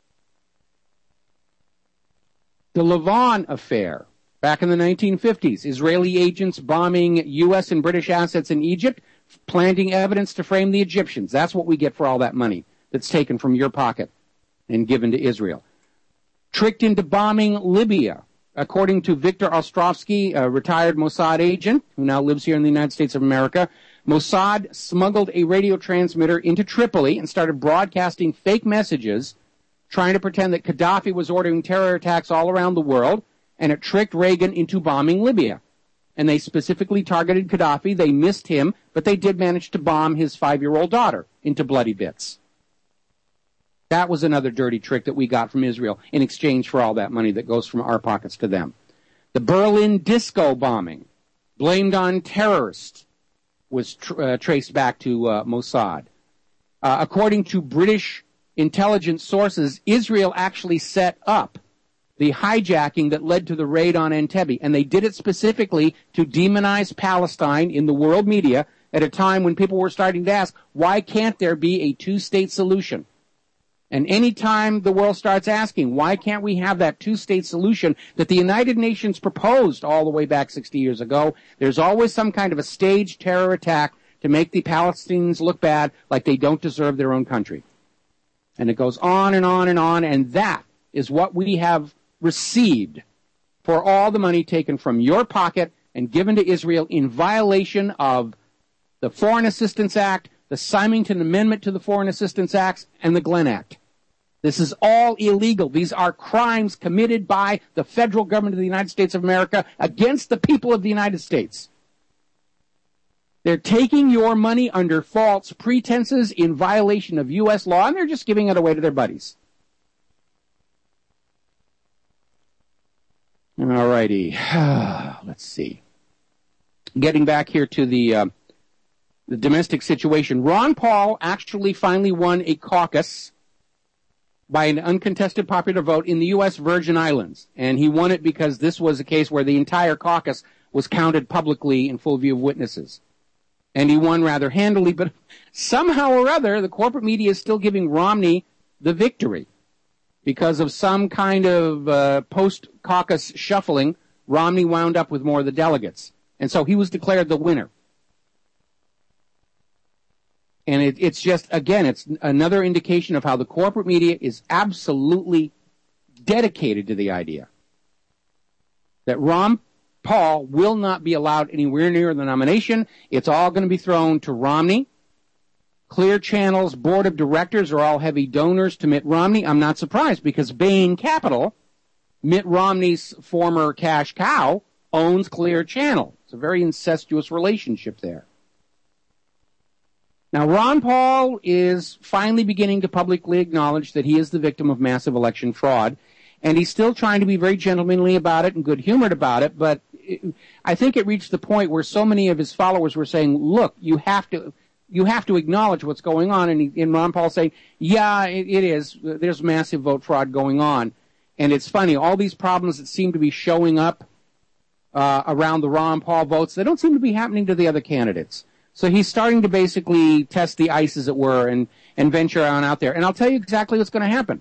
The Lavon affair, back in the nineteen fifties, Israeli agents bombing U S and British assets in Egypt, planting evidence to frame the Egyptians. That's what we get for all that money that's taken from your pocket and given to Israel. Tricked into bombing Libya. According to Viktor Ostrovsky, a retired Mossad agent who now lives here in the United States of America, Mossad smuggled a radio transmitter into Tripoli and started broadcasting fake messages trying to pretend that Gaddafi was ordering terror attacks all around the world, and it tricked Reagan into bombing Libya. And they specifically targeted Gaddafi. They missed him, but they did manage to bomb his five-year-old daughter into bloody bits. That was another dirty trick that we got from Israel in exchange for all that money that goes from our pockets to them. The Berlin disco bombing, blamed on terrorists, was tr- uh, traced back to uh, Mossad. Uh, according to British intelligence sources, Israel actually set up the hijacking that led to the raid on Entebbe, and they did it specifically to demonize Palestine in the world media at a time when people were starting to ask, why can't there be a two-state solution? And any time the world starts asking, why can't we have that two-state solution that the United Nations proposed all the way back sixty years ago, there's always some kind of a staged terror attack to make the Palestinians look bad, like they don't deserve their own country. And it goes on and on and on, and that is what we have received for all the money taken from your pocket and given to Israel in violation of the Foreign Assistance Act, the Symington Amendment to the Foreign Assistance Acts, and the Glenn Act. This is all illegal. These are crimes committed by the federal government of the United States of America against the people of the United States. They're taking your money under false pretenses in violation of U S law, and they're just giving it away to their buddies. All righty. Let's see. Getting back here to the... Uh, The domestic situation. Ron Paul actually finally won a caucus by an uncontested popular vote in the U S Virgin Islands. And he won it because this was a case where the entire caucus was counted publicly in full view of witnesses. And he won rather handily, but somehow or other, the corporate media is still giving Romney the victory. Because of some kind of uh, post-caucus shuffling, Romney wound up with more of the delegates. And so he was declared the winner. And it, it's just, again, it's another indication of how the corporate media is absolutely dedicated to the idea that Ron Paul will not be allowed anywhere near the nomination. It's all going to be thrown to Romney. Clear Channel's board of directors are all heavy donors to Mitt Romney. I'm not surprised because Bain Capital, Mitt Romney's former cash cow, owns Clear Channel. It's a very incestuous relationship there. Now, Ron Paul is finally beginning to publicly acknowledge that he is the victim of massive election fraud, and he's still trying to be very gentlemanly about it and good-humored about it, but it, I think it reached the point where so many of his followers were saying, look, you have to you have to acknowledge what's going on, and, he, and Ron Paul saying, yeah, it, it is. There's massive vote fraud going on. And it's funny, all these problems that seem to be showing up uh, around the Ron Paul votes, they don't seem to be happening to the other candidates. So he's starting to basically test the ice, as it were, and, and venture on out there. And I'll tell you exactly what's going to happen.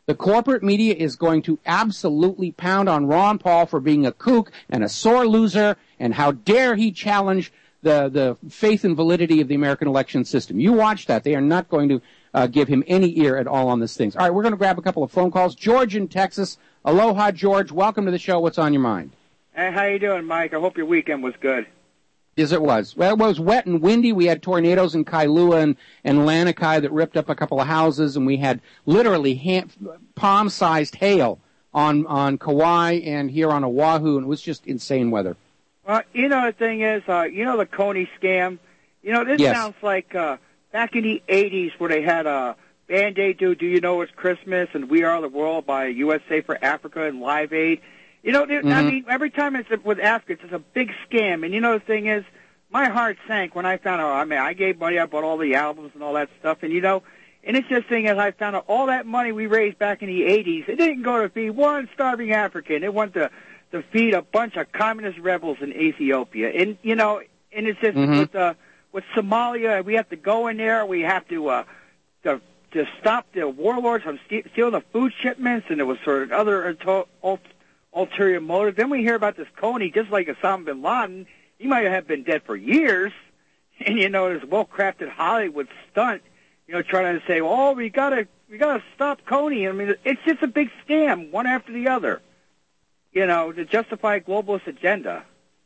The corporate media is going to absolutely pound on Ron Paul for being a kook and a sore loser, and how dare he challenge the, the faith and validity of the American election system. You watch that. They are not going to uh, give him any ear at all on these things. All right, we're going to grab a couple of phone calls. George in Texas. Aloha, George. Welcome to the show. What's on your mind? Hey, how you doing, Mike? I hope your weekend was good. Yes, it was. Well, it was wet and windy. We had tornadoes in Kailua and, and Lanikai that ripped up a couple of houses, and we had literally hand, palm-sized hail on, on Kauai and here on Oahu, and it was just insane weather. Well, you know, the thing is, uh, you know the Coney scam? You know, this yes. sounds like uh, back in the eighties where they had a Band-Aid do Do You Know It's Christmas and We Are the World by U S A for Africa and Live Aid. You know, mm-hmm. I mean, every time it's with Africa, it's just a big scam. And you know, the thing is, my heart sank when I found out. I mean, I gave money, I bought all the albums and all that stuff. And, you know, and it's just thing is, I found out all that money we raised back in the eighties, it didn't go to feed one starving African. It went to, to feed a bunch of communist rebels in Ethiopia. And, you know, and it's just mm-hmm. with, uh, with Somalia, we have to go in there. We have to, uh, to, to stop the warlords from stealing the food shipments. And there was sort of other uh, ulterior motive. Then we hear about this Coney, just like Osama bin Laden. He might have been dead for years. And, you know, this well-crafted Hollywood stunt, you know, trying to say, oh, we gotta, we gotta stop Coney. I mean, it's just a big scam, one after the other, you know, to justify a globalist agenda.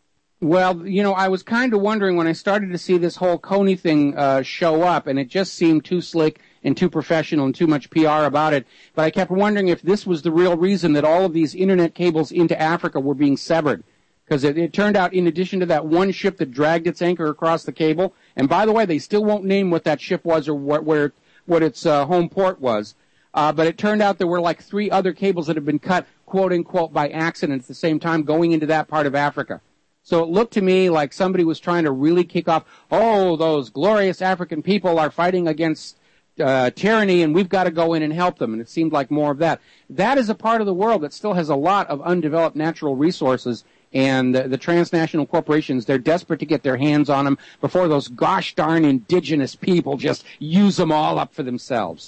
Well, you know, I was kind of wondering when I started to see this whole Coney thing uh, show up, and it just seemed too slick and too professional and too much P R about it. But I kept wondering if this was the real reason that all of these internet cables into Africa were being severed. Because it, it turned out, in addition to that one ship that dragged its anchor across the cable, and by the way, they still won't name what that ship was or what, where, what its uh, home port was, uh, but it turned out there were like three other cables that had been cut, quote-unquote, by accident at the same time going into that part of Africa. So it looked to me like somebody was trying to really kick off, oh, those glorious African people are fighting against uh, tyranny, and we've got to go in and help them, and it seemed like more of that. That is a part of the world that still has a lot of undeveloped natural resources. And the, the transnational corporations, they're desperate to get their hands on them before those gosh darn indigenous people just use them all up for themselves.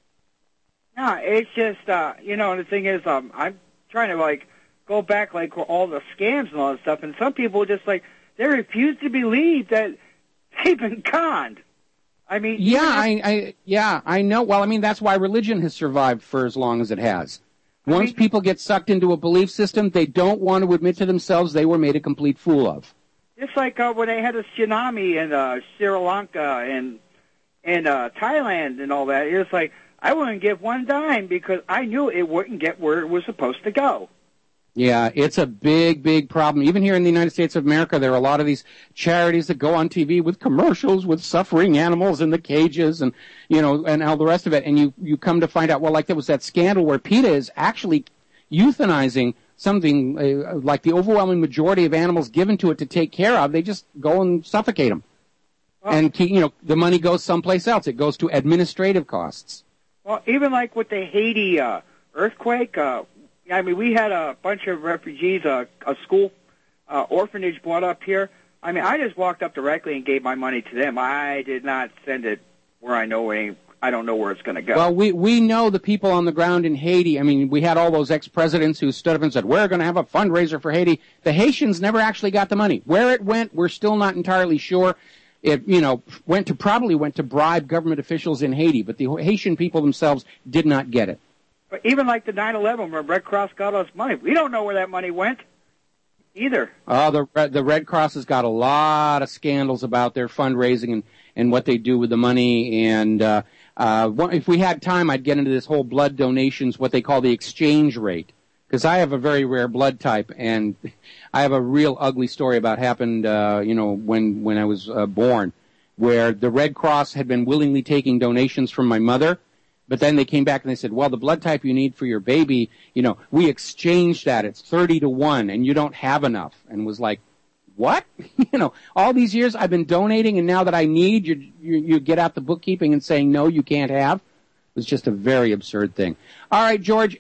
No, it's just, uh, you know, the thing is, um, I'm trying to, like, go back, like, all the scams and all that stuff, and some people just, like, they refuse to believe that they've been conned. I mean... Yeah, I, I, yeah, I know. Well, I mean, that's why religion has survived for as long as it has. Once I mean, people get sucked into a belief system, they don't want to admit to themselves they were made a complete fool of. Just like uh, when they had a tsunami in uh, Sri Lanka and and uh, Thailand and all that, it was like, I wouldn't give one dime because I knew it wouldn't get where it was supposed to go. Yeah, it's a big, big problem. Even here in the United States of America, there are a lot of these charities that go on T V with commercials with suffering animals in the cages and, you know, and all the rest of it. And you, you come to find out, well, like there was that scandal where PETA is actually euthanizing something uh, like the overwhelming majority of animals given to it to take care of. They just go and suffocate them. Well, and, keep, you know, the money goes someplace else. It goes to administrative costs. Well, even like with the Haiti uh, earthquake, uh, I mean, we had a bunch of refugees, uh, a school uh, orphanage brought up here. I mean, I just walked up directly and gave my money to them. I did not send it where I know it, I don't know where it's going to go. Well, we we know the people on the ground in Haiti. I mean, we had all those ex-presidents who stood up and said, we're going to have a fundraiser for Haiti. The Haitians never actually got the money. Where it went, we're still not entirely sure. It, you know, went to probably went to bribe government officials in Haiti, but the Haitian people themselves did not get it. But even like the nine eleven where Red Cross got us money, we don't know where that money went either. Oh, the the Red Cross has got a lot of scandals about their fundraising and, and what they do with the money. And uh, uh, if we had time, I'd get into this whole blood donations, what they call the exchange rate, because I have a very rare blood type, and I have a real ugly story about happened, uh, you know, when when I was uh, born, where the Red Cross had been willingly taking donations from my mother. But then they came back and they said, well, the blood type you need for your baby, you know, we exchanged that. It's thirty to one and you don't have enough. And was like, what? you know, all these years I've been donating and now that I need, you, you, you get out the bookkeeping and saying, no, you can't have. It was just a very absurd thing. All right, George.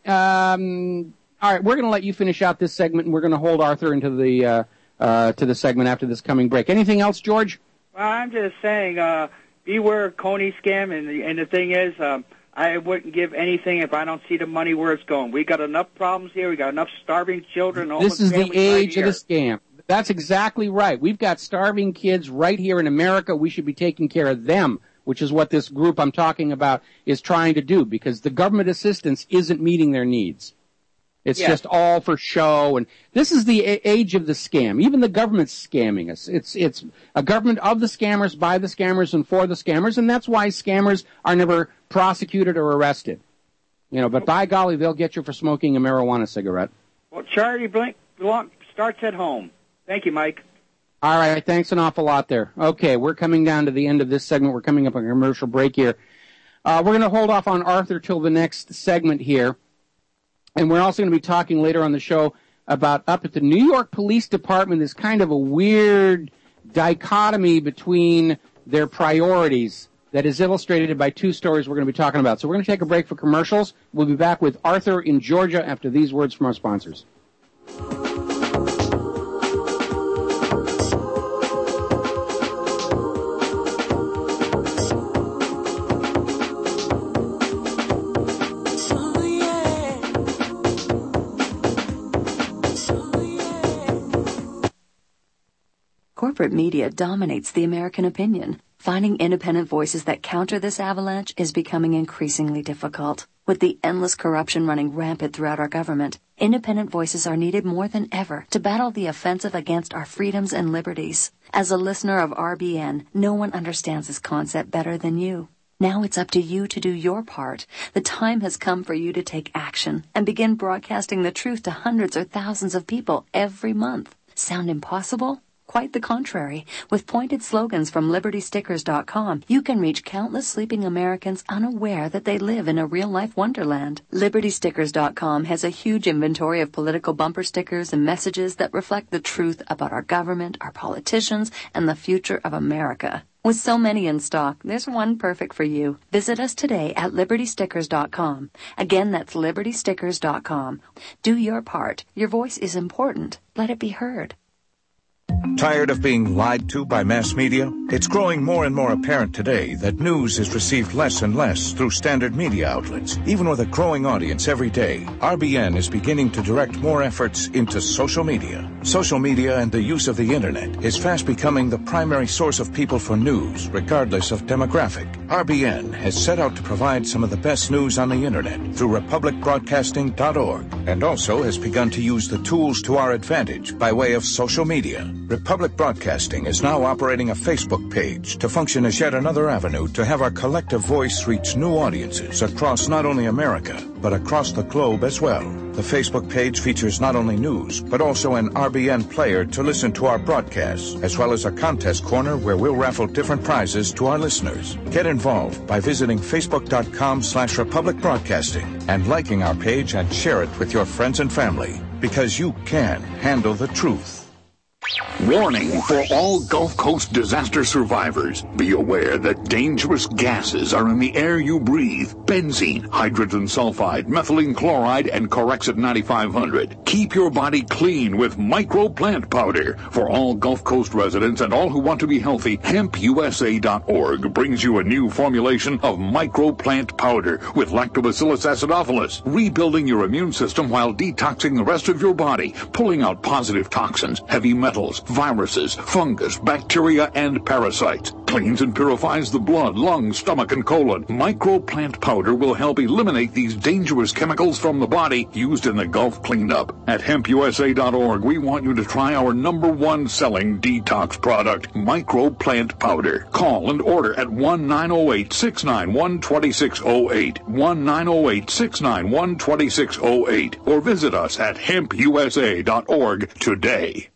Um, all right, we're going to let you finish out this segment and we're going to hold Arthur into the, uh, uh, to the segment after this coming break. Anything else, George? Well, I'm just saying, uh, beware of Coney scam. And the, and the thing is, um, I wouldn't give anything if I don't see the money where it's going. We got enough problems here. We got enough starving children. This is the age right of the scam. That's exactly right. We've got starving kids right here in America. We should be taking care of them, which is what this group I'm talking about is trying to do, because the government assistance isn't meeting their needs. It's Yeah. just all for show, and this is the a- age of the scam. Even the government's scamming us. It's it's a government of the scammers, by the scammers, and for the scammers, and that's why scammers are never prosecuted or arrested. You know, but by golly, they'll get you for smoking a marijuana cigarette. Well, charity blink, belong, starts at home. Thank you, Mike. All right, thanks an awful lot there. Okay, we're coming down to the end of this segment. We're coming up on a commercial break here. Uh, we're going to hold off on Arthur till the next segment here. And we're also going to be talking later on the show about up at the New York Police Department, there's kind of a weird dichotomy between their priorities that is illustrated by two stories we're going to be talking about. So we're going to take a break for commercials. We'll be back with Arthur in Georgia after these words from our sponsors. Corporate media dominates the American opinion. Finding independent voices that counter this avalanche is becoming increasingly difficult. With the endless corruption running rampant throughout our government, independent voices are needed more than ever to battle the offensive against our freedoms and liberties. As a listener of R B N, no one understands this concept better than you. Now it's up to you to do your part. The time has come for you to take action and begin broadcasting the truth to hundreds or thousands of people every month. Sound impossible? Quite the contrary. With pointed slogans from Liberty Stickers dot com, you can reach countless sleeping Americans unaware that they live in a real-life wonderland. Liberty Stickers dot com has a huge inventory of political bumper stickers and messages that reflect the truth about our government, our politicians, and the future of America. With so many in stock, there's one perfect for you. Visit us today at Liberty Stickers dot com. Again, that's Liberty Stickers dot com. Do your part. Your voice is important. Let it be heard. Tired of being lied to by mass media? It's growing more and more apparent today that news is received less and less through standard media outlets. Even with a growing audience every day, R B N is beginning to direct more efforts into social media. Social media and the use of the internet is fast becoming the primary source of people for news, regardless of demographic. R B N has set out to provide some of the best news on the internet through Republic Broadcasting dot org, and also has begun to use the tools to our advantage by way of social media. Republic Broadcasting is now operating a Facebook page to function as yet another avenue to have our collective voice reach new audiences across not only America, but across the globe as well. The Facebook page features not only news, but also an R B N player to listen to our broadcasts, as well as a contest corner where we'll raffle different prizes to our listeners. Get involved by visiting Facebook.com slash Republic Broadcasting and liking our page and share it with your friends and family, because you can handle the truth. Warning for all Gulf Coast disaster survivors. Be aware that dangerous gases are in the air you breathe. Benzene, hydrogen sulfide, methylene chloride, and Corexit ninety-five hundred. Keep your body clean with Micro Plant Powder. For all Gulf Coast residents and all who want to be healthy, hemp U S A dot org brings you a new formulation of Micro Plant Powder with Lactobacillus acidophilus, rebuilding your immune system while detoxing the rest of your body, pulling out positive toxins, heavy metals, viruses, fungus, bacteria, and parasites. Cleans and purifies the blood, lungs, stomach, and colon. Micro Plant Powder will help eliminate these dangerous chemicals from the body used in the Gulf cleanup. At hemp U S A dot org, we want you to try our number one selling detox product, Micro Plant Powder. Call and order at one nine zero eight, six nine one, two six zero eight, one nine zero eight, six nine one, two six zero eight, or visit us at hemp U S A dot org today.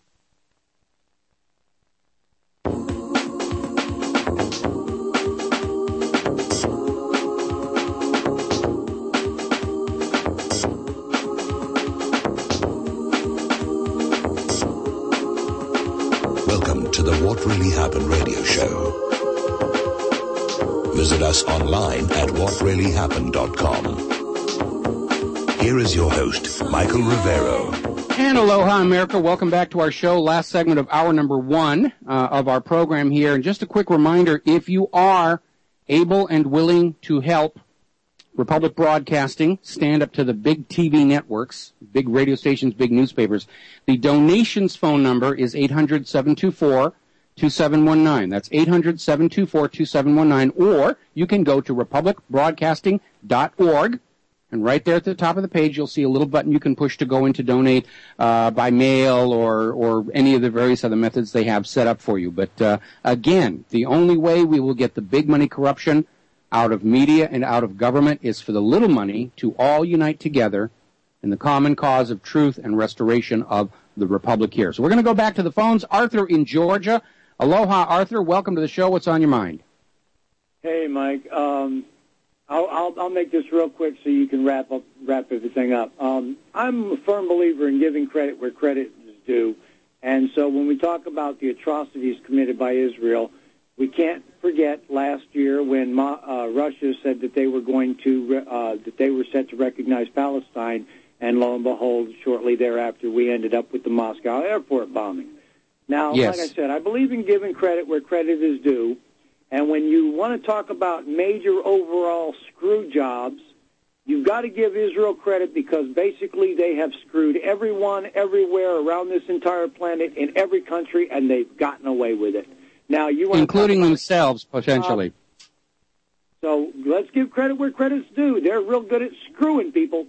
Welcome to the What Really Happened radio show. Visit us online at what really happened dot com. Here is your host, Michael Rivero. And aloha, America. Welcome back to our show. Last segment of hour number one uh, of our program here. And just a quick reminder, if you are able and willing to help Republic Broadcasting, stand up to the big T V networks, big radio stations, big newspapers. The donations phone number is eight hundred, seven two four, two seven one nine. That's eight hundred, seven two four, two seven one nine. Or you can go to republic broadcasting dot org. And right there at the top of the page, you'll see a little button you can push to go in to donate uh, by mail or or any of the various other methods they have set up for you. But uh, again, the only way we will get the big money corruption out of media and out of government is for the little money to all unite together in the common cause of truth and restoration of the Republic here. So we're going to go back to the phones. Arthur in Georgia. Aloha, Arthur. Welcome to the show. What's on your mind? Hey, Mike. Um, I'll, I'll, I'll make this real quick so you can wrap up, wrap everything up. Um, I'm a firm believer in giving credit where credit is due. And so when we talk about the atrocities committed by Israel, we can't forget last year when uh, Russia said that they were going to, uh, that they were set to recognize Palestine, and lo and behold, shortly thereafter, we ended up with the Moscow airport bombing. Now, yes. Like I said, I believe in giving credit where credit is due. And when you want to talk about major overall screw jobs, you've got to give Israel credit because basically they have screwed everyone everywhere around this entire planet in every country, and they've gotten away with it. Now, you want including to about, themselves, potentially. Uh, so let's give credit where credit's due. They're real good at screwing people.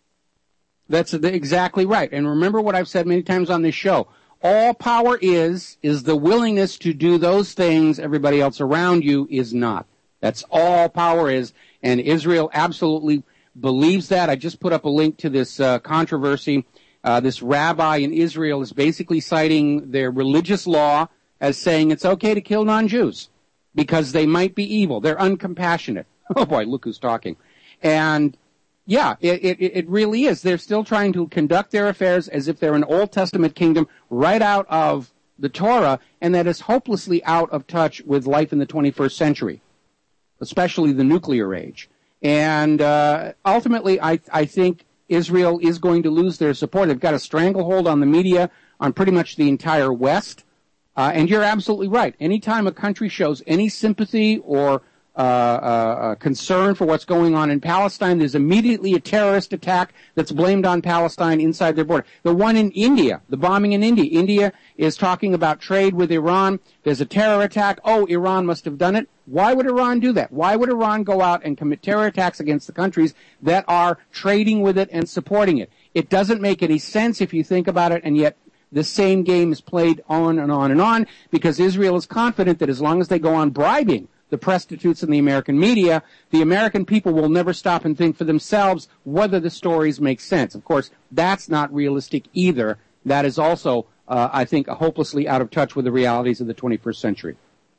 That's exactly right. And remember what I've said many times on this show. All power is, is the willingness to do those things everybody else around you is not. That's all power is, and Israel absolutely believes that. I just put up a link to this uh, controversy. Uh, this rabbi in Israel is basically citing their religious law as saying it's okay to kill non-Jews because they might be evil. They're uncompassionate. Oh, boy, look who's talking. And yeah, it, it, it really is. They're still trying to conduct their affairs as if they're an Old Testament kingdom right out of the Torah, and that is hopelessly out of touch with life in the twenty-first century, especially the nuclear age. And uh, ultimately, I, I think Israel is going to lose their support. They've got a stranglehold on the media, on pretty much the entire West. Uh, and you're absolutely right. Anytime a country shows any sympathy or Uh, uh, concern for what's going on in Palestine, there's immediately a terrorist attack that's blamed on Palestine inside their border. The one in India, the bombing in India. India is talking about trade with Iran. There's a terror attack. Oh, Iran must have done it. Why would Iran do that? Why would Iran go out and commit terror attacks against the countries that are trading with it and supporting it? It doesn't make any sense if you think about it, and yet the same game is played on and on and on because Israel is confident that as long as they go on bribing the prostitutes in the American media, the American people will never stop and think for themselves whether the stories make sense. Of course, that's not realistic either. That is also, uh, I think, hopelessly out of touch with the realities of the twenty-first century.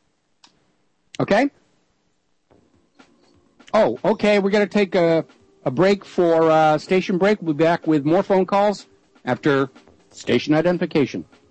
Okay? Oh, okay, we're going to take a, a break for uh, station break. We'll be back with more phone calls after station identification.